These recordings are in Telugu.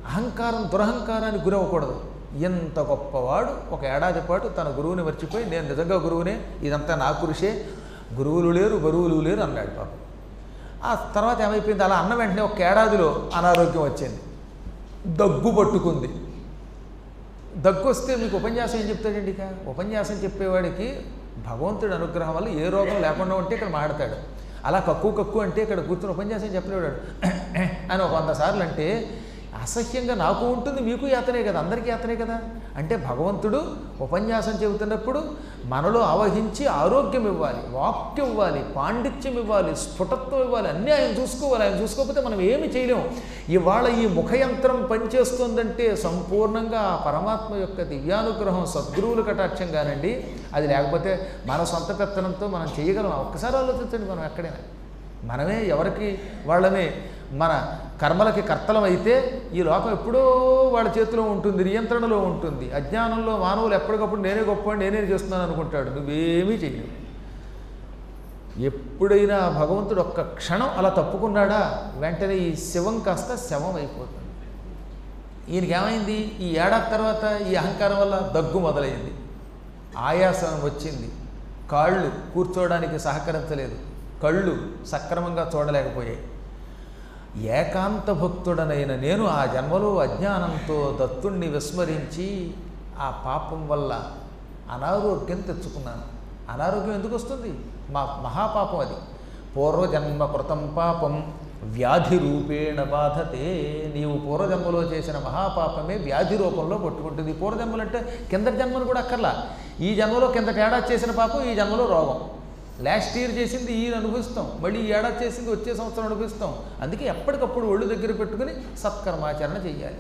అహంకారం దురహంకారానికి గురవ్వకూడదు. ఎంత గొప్పవాడు ఒక ఏడాది పాటు తన గురువుని మర్చిపోయి నేను నిజంగా గురువునే, ఇదంతా నా కృషే, గురువులు లేరు బరువులు లేరు అన్నాడు పాపం. ఆ తర్వాత ఏమైపోయింది, అలా అన్న వెంటనే ఒక ఏడాదిలో అనారోగ్యం వచ్చింది, దగ్గు పట్టుకుంది. దగ్గు వస్తే మీకు ఉపన్యాసం ఏం చెప్తాడండి? ఇక ఉపన్యాసం చెప్పేవాడికి భగవంతుడి అనుగ్రహం వల్ల ఏ రోగం లేకుండా ఉంటే ఇక్కడ మాడతాడు. అలా కక్కు అంటే ఇక్కడ కూర్చుని ఉపన్యాసం చెప్పలేవాడు అని ఒక 100 సార్లు అంటే అసహ్యంగా నాకు ఉంటుంది, మీకు యాతనే కదా, అందరికీ యాతనే కదా. అంటే భగవంతుడు ఉపన్యాసం చెబుతున్నప్పుడు మనలో ఆవహించి ఆరోగ్యం ఇవ్వాలి, వాక్యం ఇవ్వాలి, పాండిత్యం ఇవ్వాలి, స్ఫుటత్వం ఇవ్వాలి, అన్నీ ఆయన చూసుకోవాలి. ఆయన చూసుకోకపోతే మనం ఏమి చేయలేము. ఇవాళ ఈ ముఖయంత్రం పనిచేస్తుందంటే సంపూర్ణంగా ఆ పరమాత్మ యొక్క దివ్యానుగ్రహం, సద్గురువుల కటాక్షంగానండి. అది లేకపోతే మన సొంత పెత్తనంతో మనం చేయగలం. ఒక్కసారి ఆలోచించండి, మనం ఎక్కడైనా మనమే ఎవరికి వాళ్ళమే మన కర్మలకి కర్తలం అయితే ఈ లోకం ఎప్పుడో వాళ్ళ చేతిలో ఉంటుంది, నియంత్రణలో ఉంటుంది. అజ్ఞానంలో మానవులు ఎప్పటికప్పుడు నేనే గొప్ప నేనే చేస్తున్నాను అనుకుంటాడు. నువ్వేమీ చేయలేవు. ఎప్పుడైనా భగవంతుడు ఒక్క క్షణం అలా తప్పుకున్నాడా వెంటనే ఈ శివం కాస్త శవం అయిపోతుంది. ఈయనకి ఏమైంది, ఈ ఏడాది తర్వాత ఈ అహంకారం వల్ల దగ్గు మొదలైంది, ఆయాసం వచ్చింది, కాళ్ళు కూర్చోవడానికి సహకరించలేదు, కళ్ళు సక్రమంగా చూడలేకపోయాయి. ఏకాంత భక్తుడనైన నేను ఆ జన్మలో అజ్ఞానంతో దత్తుణ్ణి విస్మరించి ఆ పాపం వల్ల అనారోగ్యం తెచ్చుకున్నాను. అనారోగ్యం ఎందుకు వస్తుంది? మా మహాపాపం అది. పూర్వజన్మ కృతం పాపం వ్యాధి రూపేణ బాధతే. నీవు పూర్వజన్మలో చేసిన మహాపాపమే వ్యాధి రూపంలో పట్టుకుంటుంది. పూర్వజన్మలు అంటే కిందటి జన్మను కూడా అక్కర్లా. ఈ జన్మలో కిందటి ఏడాది చేసిన పాపం ఈ జన్మలో రోగం. లాస్ట్ ఇయర్ చేసింది ఈయన అనుభవిస్తాం, మళ్ళీ ఈ ఏడాది చేసింది వచ్చే సంవత్సరం అనుభవిస్తాం. అందుకే ఎప్పటికప్పుడు ఒళ్ళు దగ్గర పెట్టుకుని సత్కర్మాచరణ చెయ్యాలి.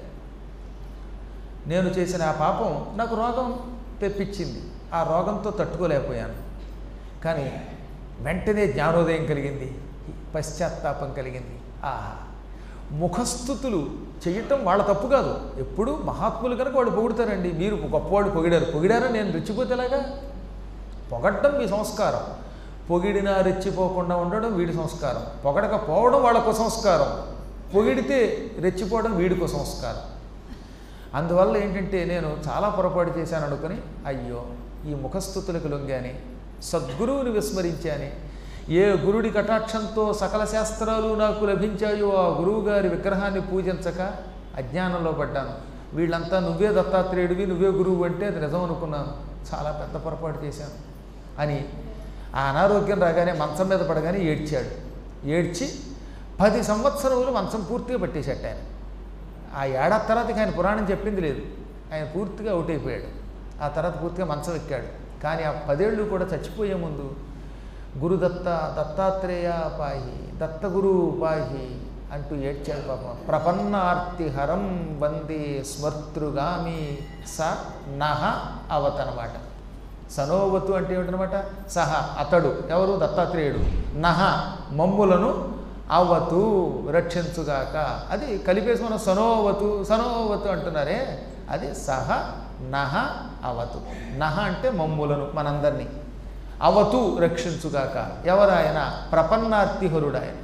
నేను చేసిన ఆ పాపం నాకు రోగం తెప్పించింది. ఆ రోగంతో తట్టుకోలేకపోయాను. కానీ వెంటనే జ్ఞానోదయం కలిగింది, పశ్చాత్తాపం కలిగింది. ఆహా, ముఖస్థుతులు చేయటం వాళ్ళ తప్పు కాదు. ఎప్పుడు మహాత్ములు కనుక వాళ్ళు పొగుడుతారండి. మీరు గొప్పవాడు పొగిడారా నేను రెచ్చిపోతేలాగా? పొగడ్డం మీ సంస్కారం. పొగిడినా రెచ్చిపోకుండా ఉండడం వీడి సంస్కారం. పొగడకపోవడం వాళ్ళకు సంస్కారం, పొగిడితే రెచ్చిపోవడం వీడికో సంస్కారం. అందువల్ల ఏంటంటే నేను చాలా పొరపాటు చేశాను అనుకుని అయ్యో ఈ ముఖస్థుతులకు లొంగాని, సద్గురువుని విస్మరించాని, ఏ గురుడి కటాక్షంతో సకల శాస్త్రాలు నాకు లభించాయో ఆ గురువుగారి విగ్రహాన్ని పూజించక అజ్ఞానంలో పడ్డాను. వీళ్ళంతా నువ్వే దత్తాత్రేయుడివి, నువ్వే గురువు అంటే అది నిజం అనుకున్నాను. చాలా పెద్ద పొరపాటు చేశాను అని ఆ అనారోగ్యం రాగానే మంచం మీద పడగానే ఏడ్చాడు. ఏడ్చి 10 సంవత్సరములు మంచం పూర్తిగా పట్టేశాడు ఆయన. ఆ ఏడాది తర్వాత ఆయన పురాణం చెప్పింది లేదు, ఆయన పూర్తిగా అవుట్ అయిపోయాడు. ఆ తర్వాత పూర్తిగా మంచం ఎక్కాడు. కానీ ఆ 10 ఏళ్ళు కూడా చచ్చిపోయే ముందు గురుదత్త, దత్తాత్రేయ పాహి, దత్తగురు పాహి అంటూ ఏడ్చాడు పాపం. ప్రపన్నార్తిహరం వందే స్మర్తృగామి స నహ అవతనమాట. సనోవతు అంటే ఏమిటనమాట? సహ అతడు, ఎవరు? దత్తాత్రేయుడు. నహ మమ్ములను అవతు రక్షించుగాక. అది కలిపేసి మనం సనోవతు అంటున్నారే, అది సహ నహ అవతు. నహ అంటే మమ్ములను, మనందరినీ. అవతు రక్షించుగాక. ఎవరాయన? ప్రపన్నార్తిహరుడు ఆయన.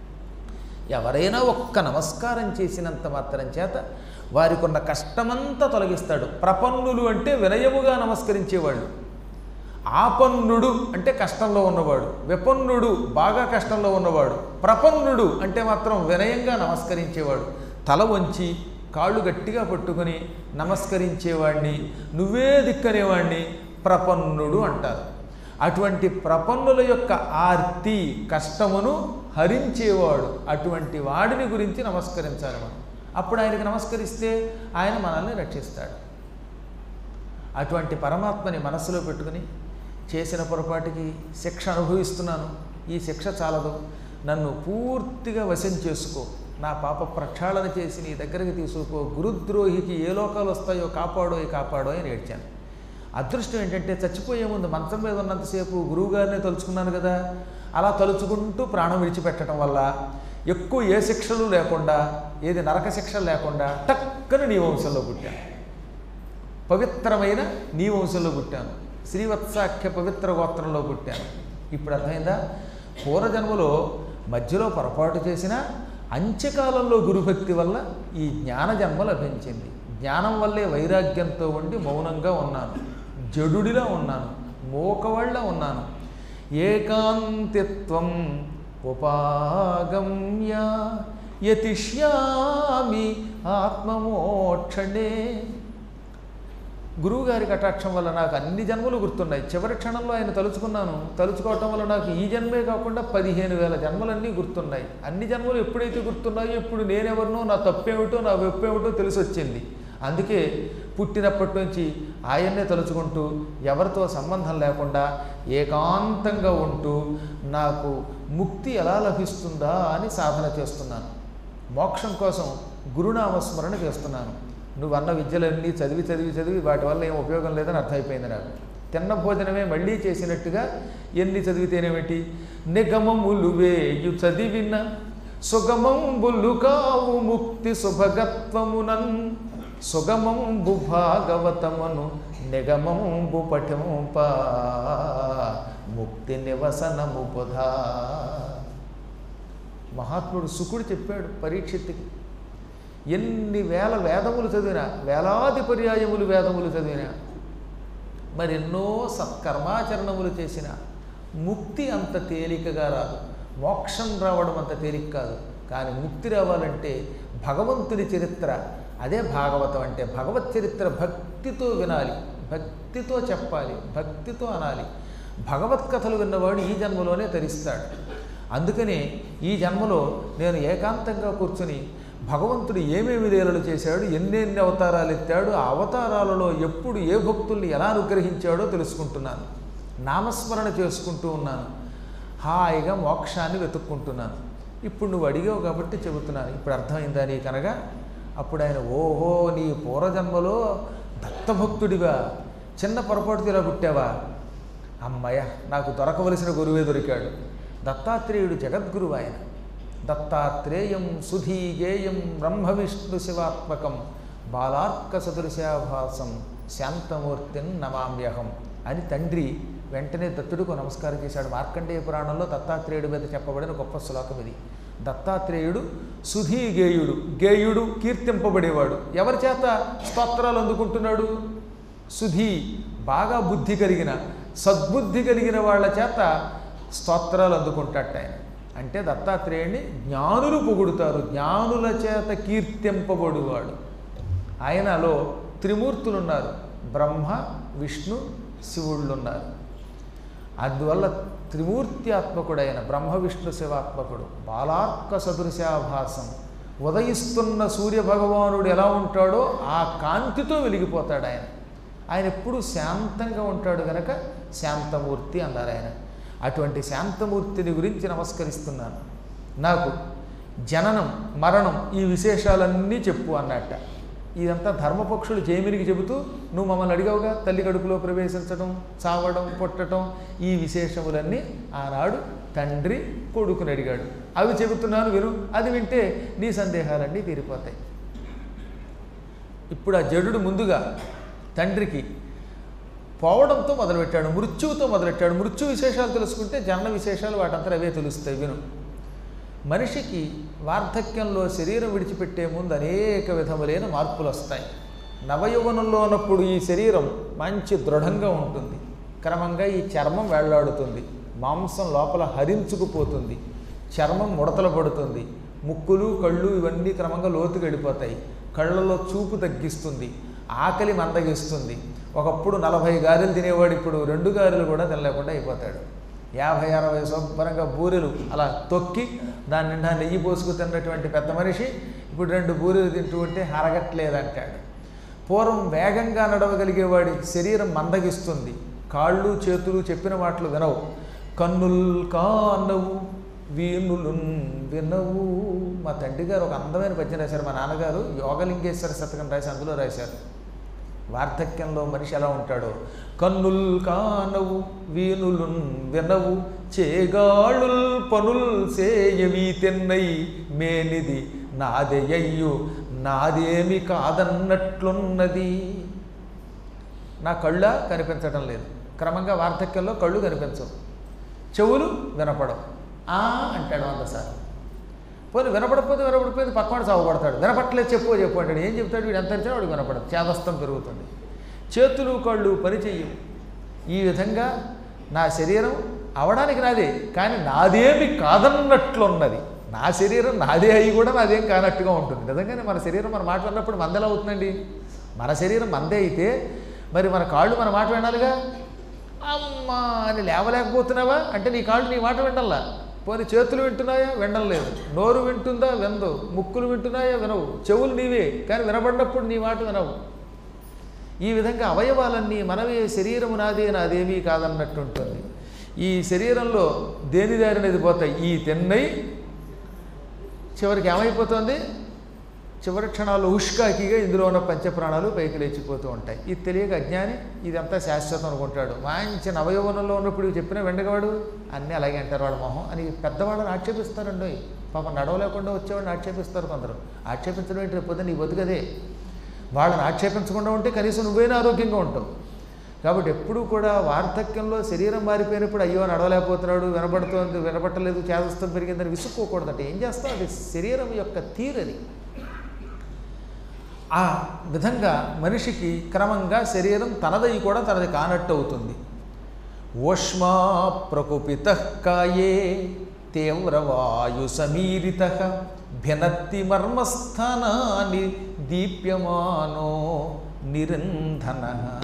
ఎవరైనా ఒక్క నమస్కారం చేసినంత మాత్రం చేత వారికి ఉన్న కష్టమంతా తొలగిస్తాడు. ప్రపన్నులు అంటే వినయముగా నమస్కరించేవాళ్ళు. ఆపన్నుడు అంటే కష్టంలో ఉన్నవాడు. విపన్నుడు బాగా కష్టంలో ఉన్నవాడు. ప్రపన్నుడు అంటే మాత్రం వినయంగా నమస్కరించేవాడు. తల వంచి కాళ్ళు గట్టిగా పట్టుకొని నమస్కరించేవాడిని, నువ్వే దిక్కనేవాడిని ప్రపన్నుడు అంటారు. అటువంటి ప్రపన్నుల యొక్క ఆర్తి, కష్టమును హరించేవాడు. అటువంటి వాడిని గురించి నమస్కరించాలి మనం. అప్పుడు ఆయనకి నమస్కరిస్తే ఆయన మనల్ని రక్షిస్తాడు. అటువంటి పరమాత్మని మనస్సులో పెట్టుకుని చేసిన పొరపాటుకి శిక్ష అనుభవిస్తున్నాను, ఈ శిక్ష చాలదు, నన్ను పూర్తిగా వశం చేసుకో, నా పాప ప్రక్షాళన చేసి నీ దగ్గరికి తీసుకో, గురుద్రోహికి ఏ లోకాలు వస్తాయో కాపాడో అని ఏడ్చాను. అదృష్టం ఏంటంటే చచ్చిపోయే ముందు మంచం మీద ఉన్నంతసేపు గురువుగారినే తలుచుకున్నాను కదా. అలా తలుచుకుంటూ ప్రాణం విడిచిపెట్టడం వల్ల ఎక్కువ ఏ శిక్షలు లేకుండా, ఏది నరక శిక్షలు లేకుండా టక్కన నీ వంశంలో పుట్టాను. పవిత్రమైన నీ వంశంలో పుట్టాను. శ్రీవత్సాఖ్య పవిత్ర గోత్రంలో పుట్టాను. ఇప్పుడు అర్థమైందా? పూర్వజన్మలో మధ్యలో పొరపాటు చేసినా అంత్యకాలంలో గురుభక్తి వల్ల ఈ జ్ఞాన జన్మ లభించింది. జ్ఞానం వల్లే వైరాగ్యంతో ఉండి మౌనంగా ఉన్నాను, జడుడిలా ఉన్నాను, మోకవళ్ళ ఉన్నాను. ఏకాంతిత్వం ఉపాగమ్య యతిష్యామి ఆత్మమోక్షణే. గురువుగారి కటాక్షం వల్ల నాకు అన్ని జన్మలు గుర్తున్నాయి. చివరి క్షణంలో ఆయన తలుచుకున్నాను. తలుచుకోవటం వల్ల నాకు ఈ జన్మే కాకుండా 15,000 జన్మలన్నీ గుర్తున్నాయి. అన్ని జన్మలు ఎప్పుడైతే గుర్తున్నాయో ఇప్పుడు నేనెవరినో, నా తప్పేమిటో, నా వెప్పేమిటో తెలిసి వచ్చింది. అందుకే పుట్టినప్పటి నుంచి ఆయన్నే తలుచుకుంటూ ఎవరితో సంబంధం లేకుండా ఏకాంతంగా ఉంటూ నాకు ముక్తి ఎలా లభిస్తుందా అని సాధన చేస్తున్నాను. మోక్షం కోసం గురునామస్మరణ చేస్తున్నాను. నువ్వు అన్న విద్యలన్నీ చదివి చదివి చదివి వాటి వల్ల ఏం ఉపయోగం లేదని అర్థమైపోయింది నాకు. తిన్న భోజనమే మళ్ళీ చేసినట్టుగా ఎన్ని చదివితేనేమిటి? నిగమములు వేయు చదివిన సుగమంబులు కావు ముక్తి శుభగత్వమునన్ సుగమంబు భాగవతమును నిగమంబు పఠింప ముక్తి నివసనము బుధా. మహాత్ముడు శుకుడు చెప్పాడు పరీక్షిత్తుకి. ఎన్ని వేల వేదములు చదివినా, వేలాది పర్యాయములు వేదములు చదివినా, మరెన్నో సత్కర్మాచరణములు చేసిన ముక్తి అంత తేలికగా రాదు. మోక్షం రావడం అంత తేలిక కాదు. కానీ ముక్తి రావాలంటే భగవంతుని చరిత్ర, అదే భాగవతం అంటే. భగవత్ చరిత్ర భక్తితో వినాలి, భక్తితో చెప్పాలి, భక్తితో అనాలి. భగవత్ కథలు విన్నవాడు ఈ జన్మలోనే తరిస్తాడు. అందుకని ఈ జన్మలో నేను ఏకాంతంగా కూర్చుని భగవంతుడు ఏమేమి లీలలు చేశాడు, ఎన్నెన్ని అవతారాలు ఎత్తాడు, ఆ అవతారాలలో ఎప్పుడు ఏ భక్తుల్ని ఎలా అనుగ్రహించాడో తెలుసుకుంటున్నాను. నామస్మరణ చేసుకుంటూ ఉన్నాను. హాయిగా మోక్షాన్ని వెతుక్కుంటున్నాను. ఇప్పుడు నువ్వు అడిగావు కాబట్టి చెబుతున్నాను. ఇప్పుడు అర్థమైందా నీకనగా? అప్పుడు ఆయన, ఓహో నీ పూర్వజన్మలో దత్తభక్తుడివా, చిన్న పొరపాటు ఇలా పుట్టావా? అమ్మయ్య, నాకు దొరకవలసిన గురువే దొరికాడు. దత్తాత్రేయుడు జగద్గురువు ఆయన. దత్తాత్రేయం సుధీగేయం బ్రహ్మ విష్ణు శివాత్మకం బాలార్క సదృశాభాసం శాంతమూర్తిని నమామ్యహం అని తండ్రి వెంటనే దత్తుడికి నమస్కారం చేశాడు. మార్కండేయ పురాణంలో దత్తాత్రేయుడి మీద చెప్పబడిన గొప్ప శ్లోకం ఇది. దత్తాత్రేయుడు సుధీగేయుడు, గేయుడు కీర్తింపబడేవాడు. ఎవరి చేత స్తోత్రాలు అందుకుంటున్నాడు? సుధీ, బాగా బుద్ధి కలిగిన, సద్బుద్ధి కలిగిన వాళ్ళ చేత స్తోత్రాలు అందుకుంటాట ఆయన. అంటే దత్తాత్రేయుడిని జ్ఞానులు పొగుడుతారు, జ్ఞానుల చేత కీర్తింపబడువాడు. ఆయనలో త్రిమూర్తులు ఉన్నారు, బ్రహ్మ విష్ణు శివుళ్ళు ఉన్నారు. అందువల్ల త్రిమూర్త్యాత్మకుడైన బ్రహ్మ విష్ణు శివాత్మకుడు బాలార్క సదృశాభాసం. ఉదయిస్తున్న సూర్యభగవానుడు ఎలా ఉంటాడో ఆ కాంతితో వెలిగిపోతాడు ఆయన. ఆయన ఎప్పుడూ శాంతంగా ఉంటాడు కనుక శాంతమూర్తి అన్నారు ఆయన. అటువంటి శాంతమూర్తిని గురించి నమస్కరిస్తున్నాను. నాకు జననం మరణం ఈ విశేషాలన్నీ చెప్పు అన్నట్ట. ఇదంతా ధర్మపక్షులు జైమినికి చెబుతూ, నువ్వు మమ్మల్ని అడిగావుగా తల్లి కడుపులో ప్రవేశించడం, చావడం, పుట్టడం, ఈ విశేషములన్నీ ఆనాడు తండ్రి కొడుకుని అడిగాడు. అవి చెబుతున్నాను విను. అది వింటే నీ సందేహాలన్నీ తీరిపోతాయి. ఇప్పుడు ఆ జడుడు ముందుగా తండ్రికి పోవడంతో మొదలుపెట్టాడు, మృత్యువుతో మొదలెట్టాడు. మృత్యు విశేషాలు తెలుసుకుంటే జనన విశేషాలు వాటంతా అవే తెలుస్తాయి. విను. మనిషికి వార్ధక్యంలో శరీరం విడిచిపెట్టే ముందు అనేక విధములైన మార్పులు వస్తాయి. నవయౌవనంలో ఉన్నప్పుడు ఈ శరీరం మంచి దృఢంగా ఉంటుంది. క్రమంగా ఈ చర్మం వేళ్లాడుతుంది, మాంసం లోపల హరించుకుపోతుంది, చర్మం ముడతలు పడుతుంది, ముక్కులు కళ్ళు ఇవన్నీ క్రమంగా లోతుకు వెళ్ళిపోతాయి, కళ్ళలో చూపు తగ్గిస్తుంది, ఆకలి మందగిస్తుంది. ఒకప్పుడు 40 గారెలు తినేవాడు ఇప్పుడు 2 గారెలు కూడా తినలేకుండా అయిపోతాడు. 50-60 శుభ్రంగా బూరెలు అలా తొక్కి దాని నిండా నెయ్యి పోసుకు తిన్నటువంటి పెద్ద మనిషి ఇప్పుడు 2 బూరెలు తింటూ ఉంటే అరగట్లేదంటాడు. పూర్వం వేగంగా నడవగలిగేవాడి శరీరం మందగిస్తుంది, కాళ్ళు చేతులు చెప్పిన మాటలు వినవు, కన్నుల్ కానవు వీణులు వినవు. మా తండ్రి గారు ఒక అందమైన పద్యం రాశారు. మా నాన్నగారు యోగలింగేశ్వర శతకం రాసి అందులో రాశారు వార్ధక్యంలో మనిషి ఎలా ఉంటాడో. కన్నుల్ కానవు వీణులు వినవు చేగాళుల్ పనుల్ సేయవి తెన్నై మేనిది నాదెయ్యు నాదేమి కాదన్నట్లున్నది. నా కళ్ళ కనిపించడం లేదు. క్రమంగా వార్ధక్యంలో కళ్ళు కనిపించవు, చెవులు వినపడవు. అంటాడు 100 సార్లు. పోనీ వినపడిపోతే పక్కవాడు చావబడతాడు. వినపట్టలేదు చెప్పు అంటాడు. ఏం చెప్తాడు? వీడు ఎంత అరిచినా వాడికి వినపడదు. చేదస్తం పెరుగుతుంది. చేతులు కళ్ళు పని చెయ్యవు. ఈ విధంగా నా శరీరం అవడానికి నాదే, కానీ నాదేమి కాదన్నట్లున్నది. నా శరీరం నాదే అయ్యి కూడా నాదేం కానట్టుగా ఉంటుంది. నిజంగానే మన శరీరం మన మాట విన్నప్పుడు మందెలా అవుతుందండి? మన శరీరం మందే అయితే మరి మన కాళ్ళు మన మాట వినాలిగా. అమ్మా అని లేవలేకపోతున్నావా అంటే నీ కాళ్ళు నీ మాట వినల్లా. పోనీ చేతులు వింటున్నాయా? వినడం లేదు. నోరు వింటుందా? వినదు. ముక్కులు వింటున్నాయా? వినవు. చెవులు నీవే, కానీ వినబడినప్పుడు నీ మాట వినవు. ఈ విధంగా అవయవాలన్నీ మనవే, శరీరము నాదేమీ కాదన్నట్టు ఉంటుంది. ఈ శరీరంలో దేని దారినది పోతాయి. ఈ తెన్నై చివరికి ఏమైపోతుంది? చివరి క్షణాల్లో ఉష్కాకిగా ఇందులో ఉన్న పంచప్రాణాలు పైకి లేచిపోతూ ఉంటాయి. ఇది తెలియక అజ్ఞాని ఇదంతా శాశ్వతం అనుకుంటాడు. మంచి నవయౌవనంలో ఉన్నప్పుడు చెప్పిన వెండగవాడు అన్నీ అలాగే అంటారు వాడు మొహం అని పెద్దవాళ్ళని ఆక్షేపిస్తారండి. పాపం నడవలేకుండా వచ్చేవాడిని ఆక్షేపిస్తారు కొందరు. ఆక్షేపించడం ఏంటి? రేపు నీ బతుకదే. వాళ్ళని ఆక్షేపించకుండా ఉంటే కనీసం నువ్వైనా ఆరోగ్యంగా ఉంటావు. కాబట్టి ఎప్పుడూ కూడా వార్ధక్యంలో శరీరం మారిపోయినప్పుడు అయ్యో నడవలేకపోతున్నాడు, వినపట్టలేదు, చేదస్తం పెరిగిందని విసుక్కోకూడదంటే ఏం చేస్తావు? అది శరీరం యొక్క తీరది. ఆ విధంగా మనిషికి క్రమంగా శరీరం తనదై కూడా తనది కానట్టు అవుతుంది. ఓష్మా ప్రకుపిత కాయే తీవ్రవాయు సమీరిత భినత్తి మర్మస్థానాన్ని దీప్యమానో నిరంధన.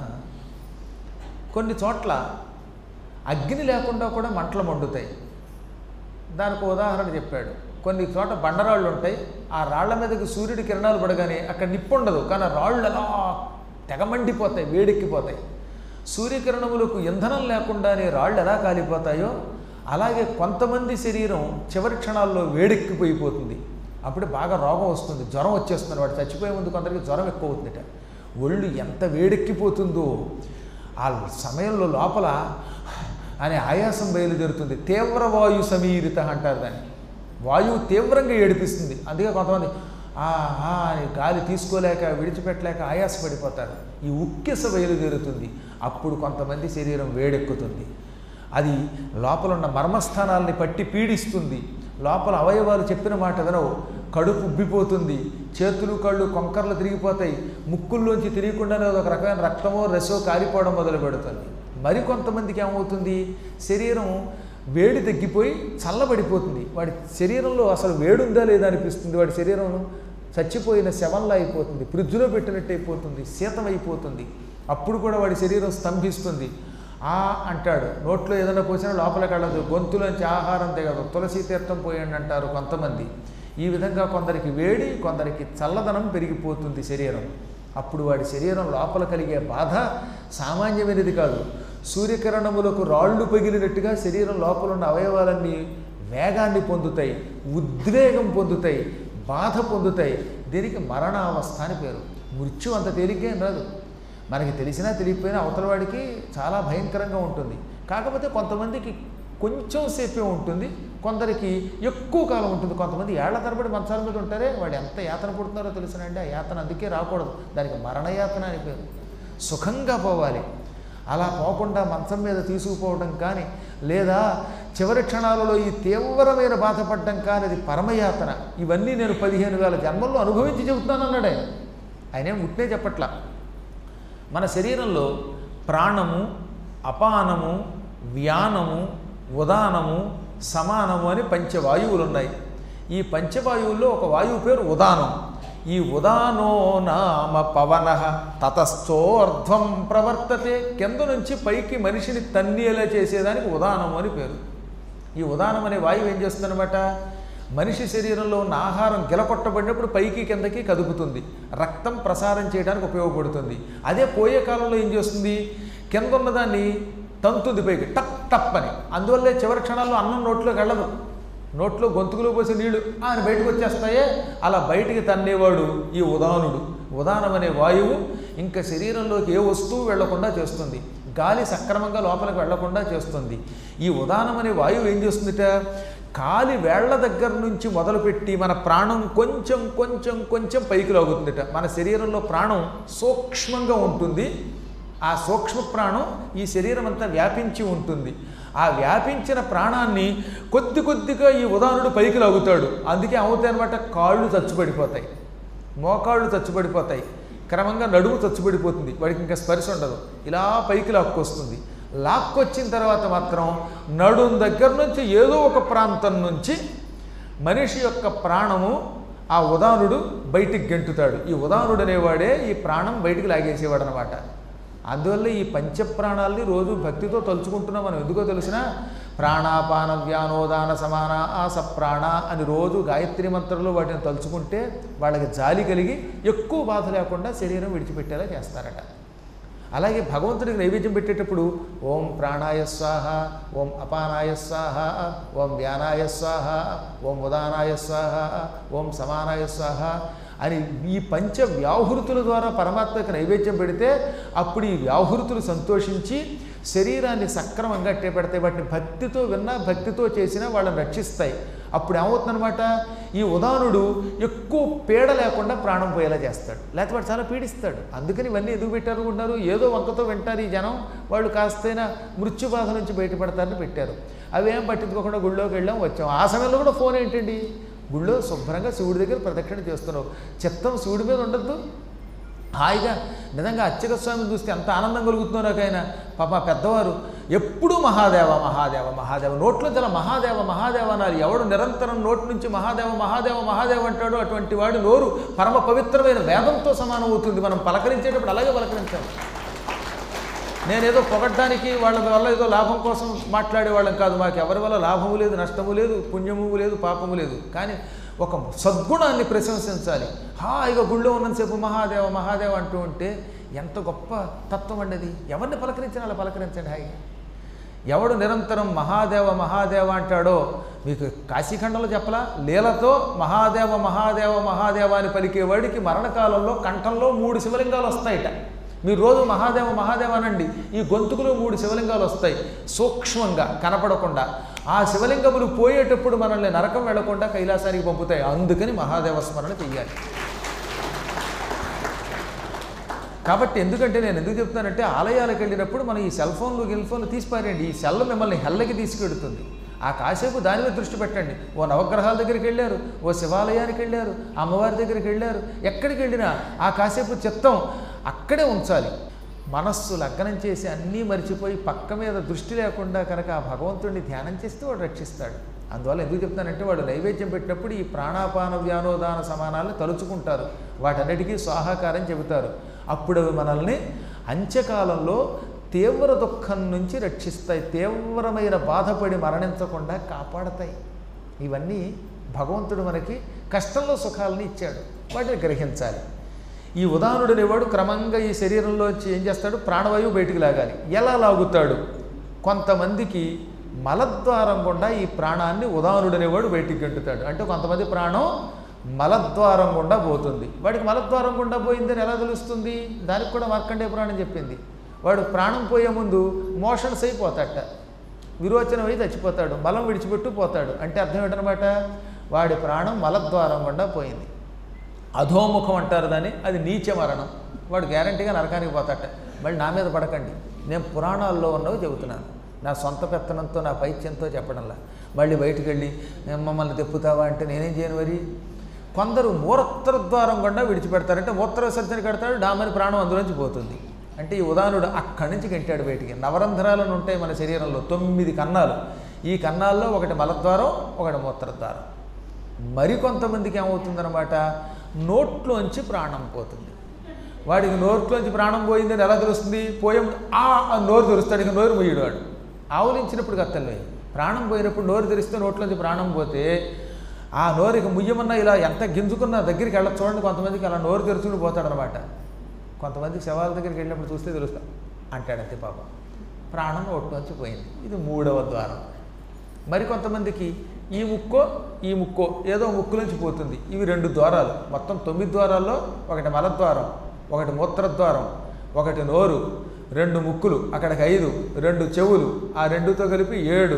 కొన్ని చోట్ల అగ్ని లేకుండా కూడా మంటలు మండుతాయి. దానికి ఉదాహరణ చెప్పాడు. కొన్ని చోట బండరాళ్ళు ఉంటాయి. ఆ రాళ్ల మీదకి సూర్యుడి కిరణాలు పడగానే అక్కడ నిప్పు ఉండదు, కానీ రాళ్ళు అలా తెగమండిపోతాయి, వేడెక్కిపోతాయి. సూర్యకిరణములకు ఇంధనం లేకుండానే రాళ్ళు ఎలా కాలిపోతాయో అలాగే కొంతమంది శరీరం చివరి క్షణాల్లో వేడెక్కిపోయిపోతుంది. అప్పుడు బాగా రోగం వస్తుంది, జ్వరం వచ్చేస్తుంది. వాడు చచ్చిపోయే ముందు కొందరికి జ్వరం ఎక్కువ అవుతుందట. ఒళ్ళు ఎంత వేడెక్కిపోతుందో ఆ సమయంలో లోపల అనే ఆయాసం బయలుదేరుతుంది. తీవ్రవాయు సమీరిత అంటారు దాన్ని. వాయువు తీవ్రంగా ఏడిపిస్తుంది. అందుకే కొంతమంది అని గాలి తీసుకోలేక విడిచిపెట్టలేక ఆయాసపడిపోతారు. ఈ ఉక్కెస బయలుదేరుతుంది. అప్పుడు కొంతమంది శరీరం వేడెక్కుతుంది. అది లోపల ఉన్న మర్మస్థానాల్ని పట్టి పీడిస్తుంది. లోపల అవయవాలు చెప్పిన మాట వినవు. కడుపు ఉబ్బిపోతుంది. చేతులు కళ్ళు కొంకర్లు తిరిగిపోతాయి. ముక్కుల్లోంచి తిరిగకుండానే ఒక రకమైన రక్తమో రసో కారిపోవడం మొదలు పెడుతుంది. మరికొంతమందికి ఏమవుతుంది? శరీరం వేడి తగ్గిపోయి చల్లబడిపోతుంది. వాడి శరీరంలో అసలు వేడుందా లేదా అనిపిస్తుంది. వాడి శరీరం చచ్చిపోయిన శవంలా అయిపోతుంది, ఫ్రిడ్జ్లో పెట్టినట్టు అయిపోతుంది, శీతమైపోతుంది. అప్పుడు కూడా వాడి శరీరం స్తంభిస్తుంది. అంటాడు. నోట్లో ఏదైనా పోసినా లోపలికి వెళ్ళదు, గొంతులోంచి ఆహారం దిగదు, తులసి తీర్థం పోయండి అంటారు కొంతమంది. ఈ విధంగా కొందరికి వేడి, కొందరికి చల్లదనం పెరిగిపోతుంది శరీరం. అప్పుడు వాడి శరీరం లోపల కలిగే బాధ సామాన్యమైనది కాదు. సూర్యకిరణములకు రాళ్ళు పగిలినట్టుగా శరీరం లోపల ఉన్న అవయవాలన్నీ వేగాన్ని పొందుతాయి, ఉద్వేగం పొందుతాయి, బాధ పొందుతాయి. దీనికి మరణావస్థ అని పేరు. మృత్యు అంత తేలిగ్గా రాదు. మనకి తెలిసినా తెలియకపోయినా అవతల వాడికి చాలా భయంకరంగా ఉంటుంది. కాకపోతే కొంతమందికి కొంచెం సేపే ఉంటుంది, కొందరికి ఎక్కువ కాలం ఉంటుంది. కొంతమంది ఏళ్ల తరబడి మంచాల మీద ఉంటారే, వాడు ఎంత యాతన పుడుతున్నారో తెలిసినండి. ఆ యాతన అందుకే రాకూడదు. దానికి మరణయాతన అని పేరు. సుఖంగా పోవాలి. అలా పోకుండా మంచం మీద తీసుకుపోవడం కానీ, లేదా చివరి క్షణాలలో ఈ తీవ్రమైన బాధపడడం కానీ అది పరమయాతన. ఇవన్నీ నేను 15,000 జన్మల్లో అనుభవించి చెబుతున్నాను అన్నాడు ఆయన. ఆయనేం ఉట్నే చెప్పట్లా. మన శరీరంలో ప్రాణము, అపానము, వ్యానము, ఉదానము, సమానము అని పంచవాయువులు ఉన్నాయి. ఈ పంచవాయువుల్లో ఒక వాయువు పేరు ఉదానం. ఈ ఉదానో నామ పవన తతస్థోర్ధ్వం ప్రవర్తతే. కింద నుంచి పైకి మనిషిని తన్నేలా చేసేదానికి ఉదానము అని పేరు. ఈ ఉదానం అనే వాయువు ఏం చేస్తుందన్నమాట, మనిషి శరీరంలో ఉన్న ఆహారం గిలకొట్టబడినప్పుడు పైకి కిందకి కదుపుతుంది, రక్తం ప్రసారం చేయడానికి ఉపయోగపడుతుంది. అదే పోయే కాలంలో ఏం చేస్తుంది, కింద ఉన్నదాన్ని తంతుంది పైకి టప్ టప్ అని. అందువల్లే చివరి క్షణాల్లో అన్నం నోట్లోకి వెళ్ళదు. నోట్లో గొంతుకులో పోసి నీళ్లు అని బయటకు వచ్చేస్తాయే, అలా బయటికి తన్నేవాడు ఈ ఉదానుడు. ఉదానం అనే వాయువు ఇంకా శరీరంలోకి ఏ వస్తువు వెళ్లకుండా చేస్తుంది, గాలి సక్రమంగా లోపలికి వెళ్లకుండా చేస్తుంది. ఈ ఉదానం అనే వాయువు ఏం చేస్తుందిట, కాలి వేళ్ల దగ్గర నుంచి మొదలుపెట్టి మన ప్రాణం కొంచెం కొంచెం కొంచెం పైకి లాగుతుందిట. మన శరీరంలో ప్రాణం సూక్ష్మంగా ఉంటుంది. ఆ సూక్ష్మ ప్రాణం ఈ శరీరం అంతా వ్యాపించి ఉంటుంది. ఆ వ్యాపించిన ప్రాణాన్ని కొద్ది కొద్దిగా ఈ ఉదాహరణుడు పైకి లాగుతాడు. అందుకే అవుతాయి అనమాట, కాళ్ళు చచ్చుపడిపోతాయి, మోకాళ్ళు చచ్చుపడిపోతాయి, క్రమంగా నడుము చచ్చుపడిపోతుంది, వాడికి ఇంకా స్పర్శ ఉండదు. ఇలా పైకి లాక్కొస్తుంది. లాక్కొచ్చిన తర్వాత మాత్రం నడుము దగ్గర నుంచి ఏదో ఒక ప్రాంతం నుంచి మనిషి యొక్క ప్రాణము ఆ ఉదాహరణుడు బయటికి గెంటుతాడు. ఈ ఉదాహరణుడు అనేవాడే ఈ ప్రాణం బయటికి లాగేసేవాడు అనమాట. అందువల్ల ఈ పంచప్రాణాలని రోజు భక్తితో తలుచుకుంటున్నాం మనం. ఎందుకో తెలిసిన ప్రాణాపాన వ్యానోదాన సమాన ఆస ప్రాణ అని రోజు గాయత్రి మంత్రంలో వాటిని తలుచుకుంటే వాళ్ళకి జాలి కలిగి ఎక్కువ బాధ లేకుండా శరీరం విడిచిపెట్టేలా చేస్తారట. అలాగే భగవంతుడికి నైవేద్యం పెట్టేటప్పుడు ఓం ప్రాణాయ స్వాహ, ఓం అపానాయ స్వాహ, ఓం వ్యానాయ స్వాహ, ఓం ఉదానాయ స్వాహ, ఓం సమానాయ స్వాహ అని ఈ పంచ వ్యాహృతుల ద్వారా పరమాత్మకి నైవేద్యం పెడితే అప్పుడు ఈ వ్యాహృతులు సంతోషించి శరీరాన్ని సక్రమంగా అట్టే పెడతాయి. వాటిని భక్తితో విన్నా భక్తితో చేసినా వాళ్ళని రక్షిస్తాయి. అప్పుడు ఏమవుతుందనమాట, ఈ ఉదాహరణుడు ఎక్కువ పీడ లేకుండా ప్రాణం పోయేలా చేస్తాడు, లేకపోతే వాడు చాలా పీడిస్తాడు. అందుకని ఇవన్నీ ఎందుకు పెట్టారు ఉన్నారు, ఏదో వంకతో వింటారు ఈ జనం, వాళ్ళు కాస్తైనా మృత్యుబాధ నుంచి బయటపడతారని పెట్టారు. అవేం పట్టించుకోకుండా గుళ్ళోకి వెళ్ళాం వచ్చాం. ఆ సమయంలో కూడా ఫోన్ ఏంటండి, గుళ్ళో శుభ్రంగా శివుడి దగ్గర ప్రదక్షిణ చేస్తున్నావు, చిత్తం శివుడి మీద ఉండద్దు, హాయిగా నిజంగా అర్చక స్వామిని చూస్తే ఎంత ఆనందం కలుగుతుందో నాకైనా. పాప పెద్దవారు ఎప్పుడూ మహాదేవ మహాదేవ మహాదేవ, నోట్లో చాలా మహాదేవ మహాదేవ అనాలి. ఎవడు నిరంతరం నోటి నుంచి మహాదేవ మహాదేవ మహాదేవ అంటాడో అటువంటి వాడు నోరు పరమ పవిత్రమైన వేదంతో సమానం అవుతుంది. మనం పలకరించేటప్పుడు అలాగే పలకరించాలి. నేనేదో పొగడ్డానికి వాళ్ళ వల్ల ఏదో లాభం కోసం మాట్లాడేవాళ్ళం కాదు. మాకు ఎవరి వల్ల లాభము లేదు, నష్టము లేదు, పుణ్యము లేదు, పాపము లేదు. కానీ ఒక సద్గుణాన్ని ప్రశంసించాలి. హాయిగా గుళ్ళో ఉన్నంతసేపు మహాదేవ మహాదేవ అంటూ ఉంటే ఎంత గొప్ప తత్వం అండి అది. ఎవరిని పలకరించినా అలా పలకరించండి హాయిగా. ఎవడు నిరంతరం మహాదేవ మహాదేవ అంటాడో, మీకు కాశీఖండంలో చెప్పలా, లీలతో మహాదేవ మహాదేవ మహాదేవ అని పలికేవాడికి మరణకాలంలో కంఠంలో 3 శివలింగాలు వస్తాయిట. మీరు రోజు మహాదేవ మహాదేవ అనండి, ఈ గొంతుకులో 3 శివలింగాలు వస్తాయి సూక్ష్మంగా కనపడకుండా. ఆ శివలింగములు పోయేటప్పుడు మనల్ని నరకం వెళ్లకుండా కైలాసానికి పంపుతాయి. అందుకని మహాదేవ స్మరణ చెయ్యాలి. కాబట్టి ఎందుకంటే నేను ఎందుకు చెప్తానంటే, ఆలయాలకు వెళ్ళినప్పుడు మనం ఈ సెల్ ఫోన్లు తీసిపారండి. ఈ సెల్ మిమ్మల్ని హెల్లకి తీసుకెడుతుంది. ఆ కాసేపు దాని మీద దృష్టి పెట్టండి. ఓ నవగ్రహాల దగ్గరికి వెళ్ళారు, ఓ శివాలయానికి వెళ్ళారు, అమ్మవారి దగ్గరికి వెళ్ళారు, ఎక్కడికి వెళ్ళినా ఆ కాసేపు చిత్తం అక్కడే ఉంచాలి. మనస్సు లగ్నం చేసి అన్నీ మరిచిపోయి పక్క మీద దృష్టి లేకుండా కనుక ఆ భగవంతుడిని ధ్యానం చేస్తే వాడు రక్షిస్తాడు. అందువల్ల ఎందుకు చెప్తానంటే, వాడు నైవేద్యం పెట్టినప్పుడు ఈ ప్రాణాపాన వ్యానోదాన సమానాలను తలుచుకుంటారు, వాటన్నిటికీ స్వాహాకారం చెబుతారు. అప్పుడు అవి మనల్ని అంత్యకాలంలో తీవ్ర దుఃఖం నుంచి రక్షిస్తాయి, తీవ్రమైన బాధపడి మరణించకుండా కాపాడతాయి. ఇవన్నీ భగవంతుడు మనకి కష్టంలో సుఖాలని ఇచ్చాడు, వాటిని గ్రహించాలి. ఈ ఉదాహరణుడు అనేవాడు క్రమంగా ఈ శరీరంలోంచి ఏం చేస్తాడు, ప్రాణవాయువు బయటికి లాగాలి. ఎలా లాగుతాడు, కొంతమందికి మలద్వారం గుండా ఈ ప్రాణాన్ని ఉదాహరణుడు అనేవాడు బయటికి గంటుతాడు. అంటే కొంతమంది ప్రాణం మలద్వారం గుండా పోతుంది. వాడికి మలద్వారం గుండా పోయిందని ఎలా తెలుస్తుంది, దానికి కూడా మార్కండేయ పురాణం చెప్పింది. వాడు ప్రాణం పోయే ముందు మోషన్స్ అయిపోతాడట, విరోచనం అయి చచ్చిపోతాడు, మలం విడిచిపెట్టు పోతాడు. అంటే అర్థం ఏంటనమాట, వాడి ప్రాణం మలద్వారం గుండా పోయింది. అధోముఖం అంటారు దాన్ని, అది నీచ మరణం. వాడు గ్యారంటీగా నరకానికి పోతాడట. మళ్ళీ నా మీద పడకండి, నేను పురాణాల్లో ఉన్నవి చెబుతున్నాను, నా సొంత పెత్తనంతో నా పైత్యంతో చెప్పడంలా. మళ్ళీ బయటికి వెళ్ళి మమ్మల్ని తెప్పుతావా అంటే నేనేం చేయను. మరి కొందరు మూత్ర ద్వారం గుండా విడిచిపెడతారంటే మూత్ర విసర్జన కడతాడు, డామని ప్రాణం అందులోంచి పోతుంది. అంటే ఈ ఉదాహరణుడు అక్కడి నుంచి గంటాడు బయటికి. నవరంధ్రాలను ఉంటాయి మన శరీరంలో, 9 కన్నాలు. ఈ కన్నాల్లో ఒకటి మలద్వారం, ఒకటి మూత్రద్వారం. మరికొంతమందికి ఏమవుతుందన్నమాట, నోట్లోంచి ప్రాణం పోతుంది. వాడికి నోట్లోంచి ప్రాణం పోయిందని ఎలా తెలుస్తుంది, పోయే నోరు తెరుస్తాడు, ఇక నోరు మొయ్యడు. వాడు ఆవులించినప్పుడు కత్తలే, ప్రాణం పోయినప్పుడు నోరు తెరిస్తే నోట్లోంచి ప్రాణం పోతే ఆ నోరుకి ముయ్యమన్నా ఇలా ఎంత గింజుకున్నా దగ్గరికి వెళ్ళ చూడండి, కొంతమందికి అలా నోరు తెరుచుకుని పోతాడనమాట. కొంతమందికి శవాల దగ్గరికి వెళ్ళినప్పుడు చూస్తే తెలుస్తా అంటాడంతే పాపం, ప్రాణం నోట్లోంచి పోయింది. ఇది 3వ ద్వారం. మరికొంతమందికి ఈ ముక్కో ఏదో ముక్కులోంచి పోతుంది. ఇవి 2 ద్వారాలు. మొత్తం 9 ద్వారాల్లో ఒకటి మలద్వారం, ఒకటి మూత్రద్వారం, ఒకటి నోరు, 2 ముక్కులు, అక్కడికి 5, 2 చెవులు, ఆ 2తో కలిపి 7,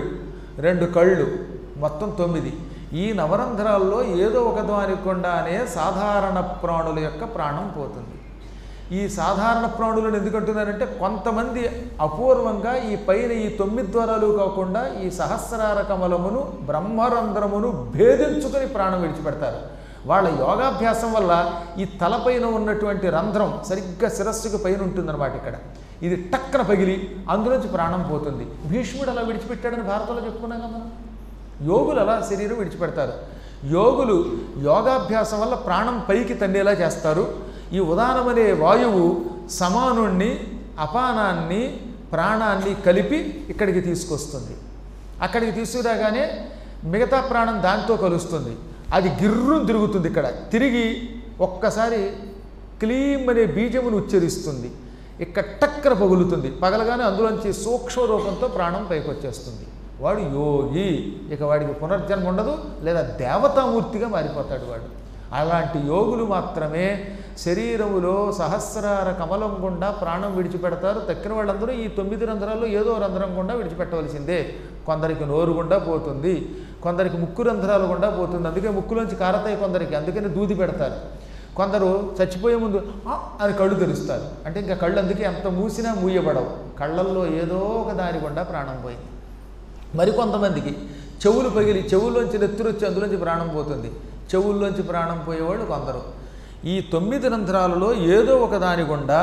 2 కళ్ళు, మొత్తం 9. ఈ నవరంధ్రాల్లో ఏదో ఒక ద్వానికి గుండానే సాధారణ ప్రాణుల యొక్క ప్రాణం పోతుంది. ఈ సాధారణ ప్రాణులను ఎందుకంటున్నారంటే కొంతమంది అపూర్వంగా ఈ పైన ఈ 9 ద్వారాలు కాకుండా ఈ సహస్రార కమలమును బ్రహ్మరంధ్రమును భేదించుకొని ప్రాణం విడిచిపెడతారు. వాళ్ళ యోగాభ్యాసం వల్ల ఈ తలపైన ఉన్నటువంటి రంధ్రం సరిగ్గా శిరస్సుకు పైన ఉంటుందన్నమాట. ఇక్కడ ఇది టక్కన పగిలి అందులోంచి ప్రాణం పోతుంది. భీష్ముడు అలా విడిచిపెట్టాడని భారతంలో చెప్పుకున్నాం కదా మనం. యోగులు అలా శరీరం విడిచిపెడతారు. యోగులు యోగాభ్యాసం వల్ల ప్రాణం పైకి తన్నేలా చేస్తారు. ఈ ఉదానమనే వాయువు సమానుణ్ణి అపానాన్ని ప్రాణాన్ని కలిపి ఇక్కడికి తీసుకొస్తుంది. అక్కడికి తీసుకురాగానే మిగతా ప్రాణం దాంతో కలుస్తుంది. అది గిర్రును తిరుగుతుంది. ఇక్కడ తిరిగి ఒక్కసారి క్లీం అనే బీజమును ఉచ్చరిస్తుంది. ఇక్కడ టక్కన పగులుతుంది. పగలగానే అందులోంచి సూక్ష్మ రూపంతో ప్రాణం పైకి వచ్చేస్తుంది. వాడు యోగి. ఇక వాడికి పునర్జన్మ ఉండదు, లేదా దేవతామూర్తిగా మారిపోతాడు వాడు. అలాంటి యోగులు మాత్రమే శరీరములో సహస్రార కమలం గుండా ప్రాణం విడిచిపెడతారు. తక్కిన వాళ్ళందరూ ఈ 9 రంధ్రాల్లో ఏదో రంధ్రం గుండా విడిచిపెట్టవలసిందే. కొందరికి నోరు గుండా పోతుంది, కొందరికి ముక్కు రంధ్రాలు గుండా పోతుంది. అందుకే ముక్కులోంచి కారతాయి కొందరికి, అందుకని దూది పెడతారు. కొందరు చచ్చిపోయే ముందు అని కళ్ళు తెరుస్తారు. అంటే ఇంకా కళ్ళు అందుకే ఎంత మూసినా మూయబడవు. కళ్ళల్లో ఏదో ఒక దాని గుండా ప్రాణం పోయింది. మరికొంతమందికి చెవులు పగిలి చెవుల్లోంచి నెత్తురు వచ్చి అందులోంచి ప్రాణం పోతుంది. చెవుల్లోంచి ప్రాణం పోయేవాళ్ళు కొందరు. ఈ 9 రంధ్రాలలో ఏదో ఒక దాని గుండా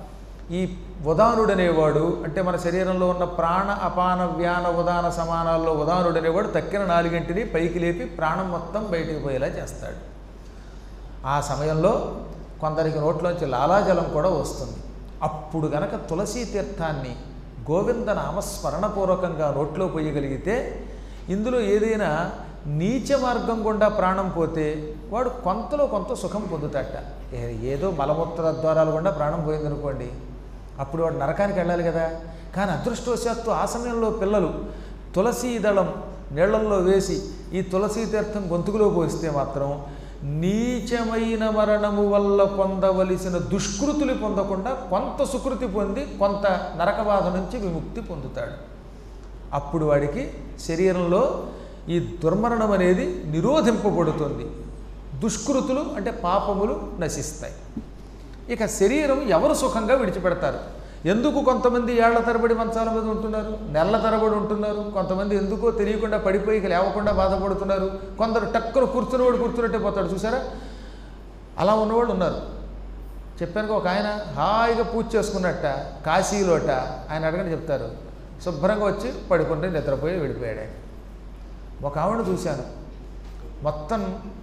ఈ ఉదానుడనేవాడు, అంటే మన శరీరంలో ఉన్న ప్రాణ అపాన వ్యాన ఉదాన సమానాల్లో ఉదానుడనేవాడు తక్కిన 4 పైకి లేపి ప్రాణం మొత్తం బయటికి పోయేలా చేస్తాడు. ఆ సమయంలో కొందరికి నోట్లోంచి లాలాజలం కూడా వస్తుంది. అప్పుడు గనక తులసీ తీర్థాన్ని గోవింద నామస్మరణపూర్వకంగా నోట్లో పోయగలిగితే, ఇందులో ఏదైనా నీచ మార్గం గుండా ప్రాణం పోతే వాడు కొంతలో కొంత సుఖం పొందుతాట. ఏదో మలమూత్ర ద్వారాలు గుండా ప్రాణం పోయిందనుకోండి, అప్పుడు వాడు నరకానికి వెళ్ళాలి కదా. కానీ అదృష్టవశాత్తు ఆ సమయంలో పిల్లలు తులసీ దళం నీళ్లల్లో వేసి ఈ తులసీ తీర్థం గొంతుకులో పోస్తే మాత్రం నీచమైన మరణము వల్ల పొందవలసిన దుష్కృతులు పొందకుండా కొంత సుకృతి పొంది కొంత నరకబాధ నుంచి విముక్తి పొందుతాడు. అప్పుడు వాడికి శరీరంలో ఈ దుర్మరణం అనేది నిరోధింపబడుతుంది. దుష్కృతులు అంటే పాపములు నశిస్తాయి. ఇక శరీరం ఎవరు సుఖంగా విడిచిపెడతారు? ఎందుకు కొంతమంది ఏళ్ల తరబడి మంచాల మీద ఉంటున్నారు, నెలల తరబడి ఉంటున్నారు, కొంతమంది ఎందుకో తెలియకుండా పడిపోయి లేవకుండా బాధపడుతున్నారు, కొందరు టక్కున కూర్చున్నవాడు కూర్చున్నట్టే పోతాడు. చూసారా, అలా ఉన్నవాళ్ళు ఉన్నారు. చెప్పాను ఒక ఆయన హాయిగా పూజ చేసుకున్నట్ట కాశీలోట, ఆయన అడగని చెప్తారు, శుభ్రంగా వచ్చి పడుకుంటే నిద్రపోయి వెళ్ళిపోయాడు. ఒక ఆవిడ చూశాను, మొత్తం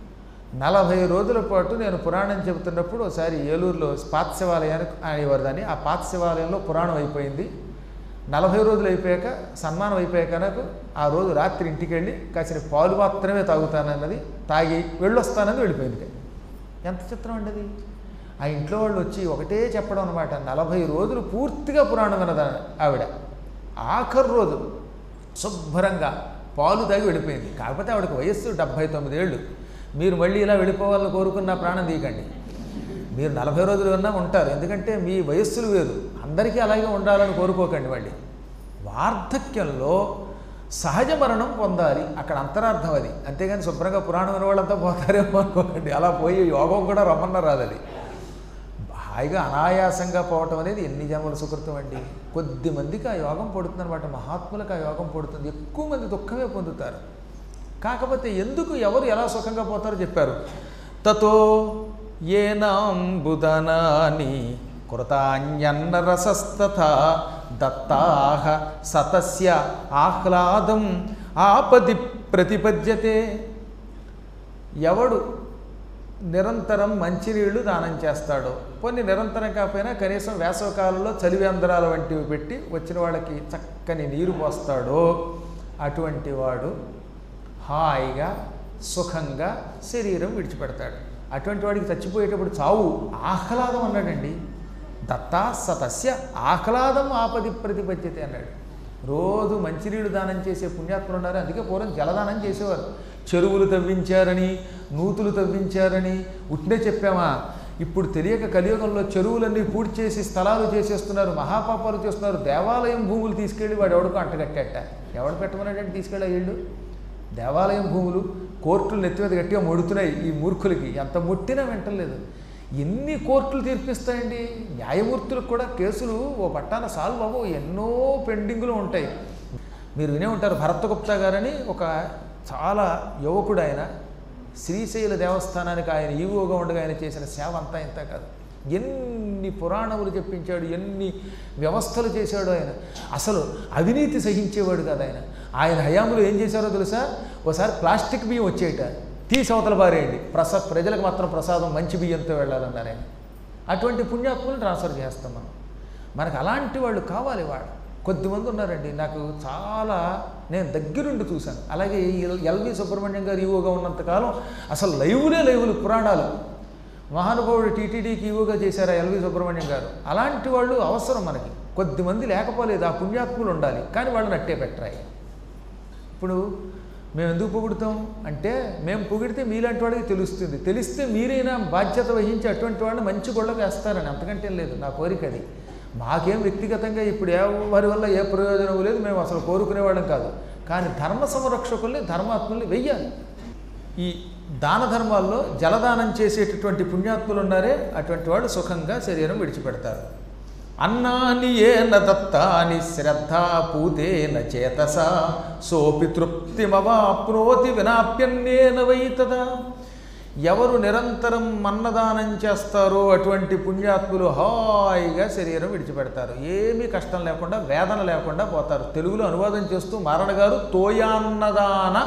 40 రోజుల పాటు నేను పురాణం చెబుతున్నప్పుడు ఒకసారి ఏలూరులో పాతశివాలయానికి అనేవారు దాన్ని. ఆ పాతశివాలయంలో పురాణం అయిపోయింది. 40 రోజులు అయిపోయాక సన్మానం అయిపోయాక నాకు ఆ రోజు రాత్రి ఇంటికి వెళ్ళి కాసిన పాలు మాత్రమే తాగుతానన్నది, తాగి వెళ్ళొస్తానని వెళ్ళిపోయింది. ఎంత చిత్రం అండి అది. ఆ ఇంట్లో వాళ్ళు వచ్చి ఒకటే చెప్పడం అనమాట, 40 రోజులు పూర్తిగా పురాణం విన్నదాన్ని ఆవిడ. ఆఖరు రోజు శుభ్రంగా పాలు తాగి వెళ్ళిపోయింది. కాకపోతే ఆవిడకి వయస్సు 79 ఏళ్ళు. మీరు మళ్ళీ ఇలా వెళ్ళిపోవాలని కోరుకున్న ప్రాణం తీయకండి. మీరు 40 రోజులు ఉన్నా ఉంటారు, ఎందుకంటే మీ వయస్సులు వేరు. అందరికీ అలాగే ఉండాలని కోరుకోకండి. మళ్ళీ వార్ధక్యంలో సహజ మరణం పొందాలి, అక్కడ అంతరార్థం అది. అంతేగాని శుభ్రంగా పురాణం విన్న వాళ్ళంతా పోతారేమో అనుకోకండి. అలా పోయి యోగం కూడా రమ్మన్న రాదు. అది హాయిగా అనాయాసంగా పోవటం అనేది ఎన్ని జన్మల సుకృతం అండి. కొద్ది మందికి ఆ యోగం పడుతుందన్నమాట, మహాత్ములకు ఆ యోగం పడుతుంది. ఎక్కువ మంది దుఃఖమే పొందుతారు. కాకపోతే ఎందుకు ఎవరు ఎలా సుఖంగా పోతారో చెప్పారు. తతో ఏనాంబుదనాని కృతాన్యన్నరసస్తథా దత్తాహ సతస్య ఆహ్లాదం ఆపది ప్రతిపద్యతే. ఎవడు నిరంతరం మంచినీళ్లు దానం చేస్తాడో, కొన్ని నిరంతరం కాకపోయినా కనీసం వేసవకాలంలో చలివేంద్రాల వంటివి పెట్టి వచ్చిన వాళ్ళకి చక్కని నీరు పోస్తాడో, అటువంటి వాడు హాయిగా సుఖంగా శరీరం విడిచిపెడతాడు. అటువంటి వాడికి చచ్చిపోయేటప్పుడు చావు ఆహ్లాదం అన్నాడండి. దత్తా సతస్య ఆహ్లాదం ఆపది ప్రతిపద్యతే అన్నాడు. రోజు మంచినీళ్ళు దానం చేసే పుణ్యాత్ములు ఉన్నారు. అందుకే పూర్వం జలదానం చేసేవారు. చెరువులు తవ్వించారని, నూతులు తవ్వించారని ఉట్నే చెప్పామా? ఇప్పుడు తెలియక కలియుగంలో చెరువులన్నీ పూర్తి చేసి స్థలాలు చేసేస్తున్నారు, మహాపాపాలు చేస్తున్నారు. దేవాలయం భూములు తీసుకెళ్ళి వాడు ఎవడికో అంటగట్టేట. ఎవడు పెట్టమన్నాడంటే తీసుకెళ్ళా వీళ్ళు. దేవాలయం భూములు కోర్టులు నెత్తి మీద గట్టిగా మొడుతున్నాయి ఈ మూర్ఖులకి. ఎంత ముట్టినా వింటలేదు. ఎన్ని కోర్టులు తీర్పిస్తాయండి? న్యాయమూర్తులకు కూడా కేసులు ఓ పట్టాన సాల్వ్ అవ్వవు, ఎన్నో పెండింగ్లు ఉంటాయి. మీరు వినే ఉంటారు, భరతగుప్తా గారని ఒక చాలా యువకుడు ఆయన. శ్రీశైల దేవస్థానానికి ఆయన ఈవోగా ఉండగా ఆయన చేసిన సేవ అంతా ఇంత కాదు. ఎన్ని పురాణములు చెప్పించాడు, ఎన్ని వ్యవస్థలు చేశాడు ఆయన. అసలు అవినీతి సహించేవాడు కాదు ఆయన. ఆయన హయాంలో ఏం చేశారో తెలుసా? ఒకసారి ప్లాస్టిక్ బియ్యం వచ్చేట తీసి అవతల బారేయండి, ప్రజలకు మాత్రం ప్రసాదం మంచి బియ్యంతో వెళ్ళాలన్నారు ఆయన. అటువంటి పుణ్యాత్ములను ట్రాన్స్ఫర్ చేస్తాం మనం. మనకు అలాంటి వాళ్ళు కావాలి. వాళ్ళు కొద్దిమంది ఉన్నారండి, నాకు చాలా నేను దగ్గరుండి చూశాను. అలాగే ఎల్వి సుబ్రహ్మణ్యం గారు ఈవోగా ఉన్నంతకాలం అసలు లైవులు పురాణాలు. మహానుభావుడు టీటీడీకి ఈవోగా చేశారు ఎల్వి సుబ్రహ్మణ్యం గారు. అలాంటి వాళ్ళు అవసరం మనకి. కొద్దిమంది లేకపోలేదు, ఆ పుణ్యాత్ములు ఉండాలి. కానీ వాళ్ళని అట్టే పెట్టరాయి. ఇప్పుడు మేము ఎందుకు పొగుడుతాం అంటే, మేము పొగిడితే మీలాంటి వాడికి తెలుస్తుంది. తెలిస్తే మీరైనా బాధ్యత వహించి అటువంటి వాళ్ళని మంచి గొళ్ళకు వేస్తారని, అంతకంటే లేదు నా కోరిక అది. మాకేం వ్యక్తిగతంగా ఇప్పుడు వారి వల్ల ఏ ప్రయోజనం లేదు, మేము అసలు కోరుకునేవాళ్ళం కాదు. కానీ ధర్మ సంరక్షకుల్ని, ధర్మాత్ముల్ని వెయ్యాలి. ఈ దాన ధర్మాల్లో జలదానం చేసేటటువంటి పుణ్యాత్ములు ఉన్నారే, అటువంటి వాళ్ళు సుఖంగా శరీరం విడిచిపెడతారు. అన్నాని ఏన దత్తాని శ్రద్ధా పూతేన చేతస సోపి తృప్తిమవాప్నోతి వినాప్యన్నేన వైతదా. ఎవరు నిరంతరం అన్నదానం చేస్తారో అటువంటి పుణ్యాత్ములు హాయిగా శరీరం విడిచిపెడతారు. ఏమీ కష్టం లేకుండా, వేదన లేకుండా పోతారు. తెలుగులో అనువాదం చేస్తూ మారణ గారు, తోయాన్నదాన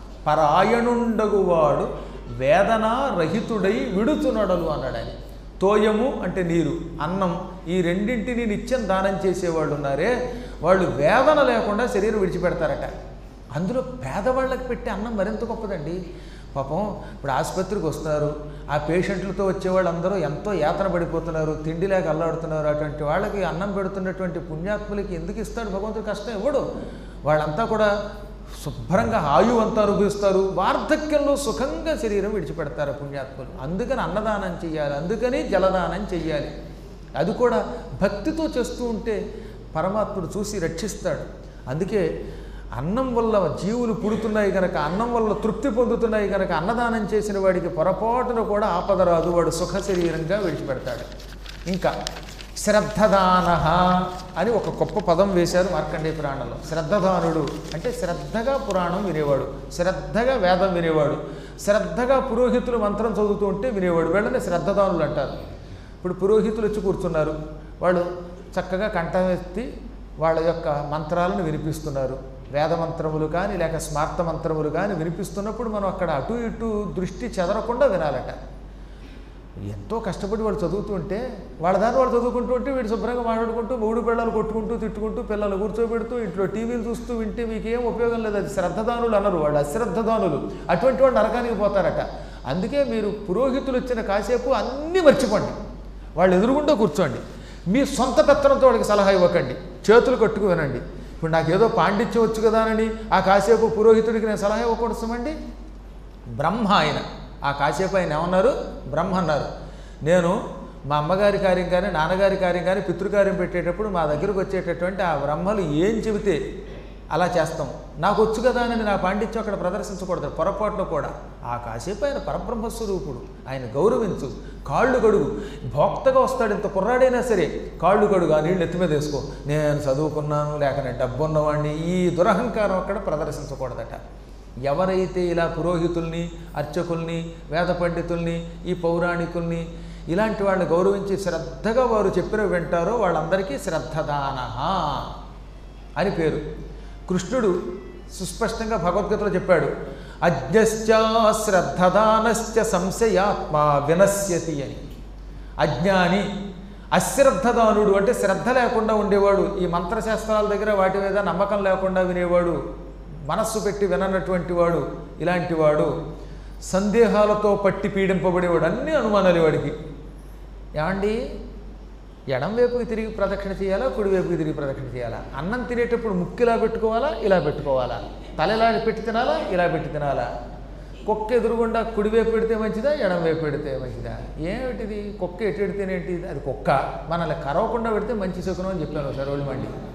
పరాయణుండగువాడు వేదనారహితుడై విడుతునడలు అన్నాడు ఆయన. తోయము అంటే నీరు, అన్నం, ఈ రెండింటిని నిత్యం దానం చేసేవాళ్ళు ఉన్నారే, వాళ్ళు వేదన లేకుండా శరీరం విడిచిపెడతారట. అందులో పేదవాళ్ళకి పెట్టే అన్నం మరింత గొప్పదండి. పాపం ఇప్పుడు ఆసుపత్రికి వస్తున్నారు, ఆ పేషెంట్లతో వచ్చేవాళ్ళు అందరూ ఎంతో యాతన పడిపోతున్నారు, తిండి లేక అల్లాడుతున్నారు. అటువంటి వాళ్ళకి అన్నం పెడుతున్నటువంటి పుణ్యాత్ములకి ఎందుకు ఇస్తాడు భగవంతుడు? కష్టం ఇవ్వడు. వాళ్ళంతా కూడా శుభ్రంగా ఆయువు అంతా అనుభవిస్తారు, వార్ధక్యంలో సుఖంగా శరీరం విడిచిపెడతారు పుణ్యాత్ములు. అందుకని అన్నదానం చెయ్యాలి, అందుకని జలదానం చెయ్యాలి. అది కూడా భక్తితో చేస్తూ ఉంటే పరమాత్ముడు చూసి రక్షిస్తాడు. అందుకే అన్నం వల్ల జీవులు పుడుతున్నాయి కనుక, అన్నం వల్ల తృప్తి పొందుతున్నాయి కనుక అన్నదానం చేసిన వాడికి పొరపాటున కూడా ఆపద రాదు, వాడు సుఖ శరీరంగా విడిచిపెడతాడు. ఇంకా శ్రద్ధదాన అని ఒక గొప్ప పదం వేశారు మార్కండేయ పురాణంలో. శ్రద్ధదానుడు అంటే శ్రద్ధగా పురాణం వినేవాడు, శ్రద్ధగా వేదం వినేవాడు, శ్రద్ధగా పురోహితులు మంత్రం చదువుతూ ఉంటే వినేవాడు. వీళ్ళని శ్రద్ధదానులు అంటారు. ఇప్పుడు పురోహితులు వచ్చి కూర్చున్నారు, వాళ్ళు చక్కగా కంఠం ఎత్తి వాళ్ళ యొక్క మంత్రాలను వినిపిస్తున్నారు. వేదమంత్రములు కానీ లేక స్మార్త మంత్రములు కానీ వినిపిస్తున్నప్పుడు మనం అక్కడ అటు ఇటు దృష్టి చెదరకుండా వినాలట. ఎంతో కష్టపడి వాళ్ళు చదువుతుంటే వాళ్ళ దాన్ని వాళ్ళు చదువుకుంటూ ఉంటే వీడు శుభ్రంగా మాట్లాడుకుంటూ మూడు పిల్లలు కొట్టుకుంటూ తిట్టుకుంటూ పిల్లలు కూర్చోబెడుతూ ఇంట్లో టీవీలు చూస్తూ వింటే మీకేం ఉపయోగం లేదు. అది శ్రద్ధదానులు అన్నారు, వాళ్ళు అశ్రద్ధదానులు. అటువంటి వాళ్ళు నరకానికి పోతారట. అందుకే మీరు పురోహితులు వచ్చిన కాసేపు అన్నీ మర్చిపోండి, వాళ్ళు ఎదురుగుండా కూర్చోండి. మీ సొంత పెత్తనంతో వాళ్ళకి సలహా ఇవ్వకండి, చేతులు కట్టుకు వినండి. ఇప్పుడు నాకేదో పాండిత్యం వచ్చు కదా అని ఆ కాసేపు పురోహితుడికి నేను సలహా ఇవ్వకూడదండి. బ్రహ్మ ఆయన, ఆ కాసేపు ఆయన ఏమన్నారు? బ్రహ్మ అన్నారు. నేను మా అమ్మగారి కార్యం కానీ నాన్నగారి కార్యం కానీ పితృకార్యం పెట్టేటప్పుడు మా దగ్గరకు వచ్చేటటువంటి ఆ బ్రహ్మలు ఏం చెబితే అలా చేస్తాం. నాకు వచ్చు కదా అని నా పాండిత్యం అక్కడ ప్రదర్శించకూడదు పొరపాటులో కూడా. ఆ కాసేపు ఆయన పరబ్రహ్మస్వరూపుడు, ఆయన గౌరవించు, కాళ్ళు కడుగు. భోక్తగా వస్తాడు, ఇంత కుర్రాడైనా సరే కాళ్ళు కడుగు, ఆ నీళ్ళు ఎత్తి మీద వేసుకో, నేను చదువుకున్నాను లేక నేను డబ్బు ఉన్నవాడిని, ఈ దురహంకారం అక్కడ ప్రదర్శించకూడదట. ఎవరైతే ఇలా పురోహితుల్ని, అర్చకుల్ని, వేద పండితుల్ని, ఈ పౌరాణికుల్ని ఇలాంటి వాళ్ళని గౌరవించి శ్రద్ధగా వారు చెప్పిన వింటారో వాళ్ళందరికీ శ్రద్ధదాన అని పేరు. కృష్ణుడు సుస్పష్టంగా భగవద్గీతలో చెప్పాడు, అజ్ఞశ్చ శ్రద్ధదానశ్చ సంశయాత్మ వినశ్యతి అని. అజ్ఞాని, అశ్రద్ధదానుడు అంటే శ్రద్ధ లేకుండా ఉండేవాడు, ఈ మంత్రశాస్త్రాల దగ్గర వాటి మీద నమ్మకం లేకుండా వినేవాడు, మనస్సు పెట్టి విననటువంటి వాడు, ఇలాంటి వాడు సందేహాలతో పట్టి పీడింపబడేవాడు. అన్ని అనుమానాలు వాడికి. ఏమండి, ఎడం వైపుకి తిరిగి ప్రదక్షిణ చేయాలా, కుడివైపుకి తిరిగి ప్రదక్షిణ చేయాలా? అన్నం తినేటప్పుడు ముక్కు ఇలా పెట్టుకోవాలా, ఇలా పెట్టుకోవాలా? తల ఇలా పెట్టి తినాలా, ఇలా పెట్టి తినాలా? కుక్క ఎదురుగుండా కుడివైపు పెడితే మంచిదా, ఎడం వైపు పెడితే మంచిదా? ఏమిటిది? కుక్క ఎటు పెడితేనేంటి? అది కుక్క. మనల్ని కరవకుండా పెడితే మంచి సుఖం అని చెప్పాను ఒకసారి. మండి